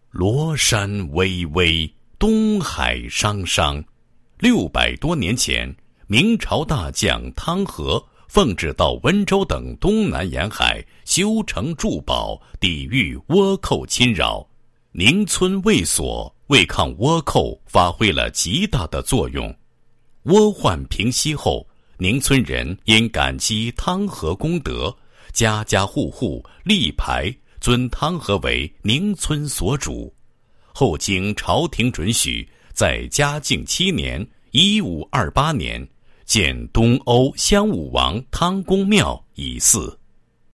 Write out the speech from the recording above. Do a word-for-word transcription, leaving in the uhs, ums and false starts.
罗山巍巍，东海汤汤。六百多年前，明朝大将汤和奉旨到温州等东南沿海修城筑堡，抵御倭寇侵扰。宁村卫所为抗倭寇发挥了极大的作用。倭患平息后，宁村人因感激汤和功德，家家户户立牌尊汤和为宁村所主。后经朝廷准许，在嘉靖七年一五二八年建东欧襄武王汤公庙以祀。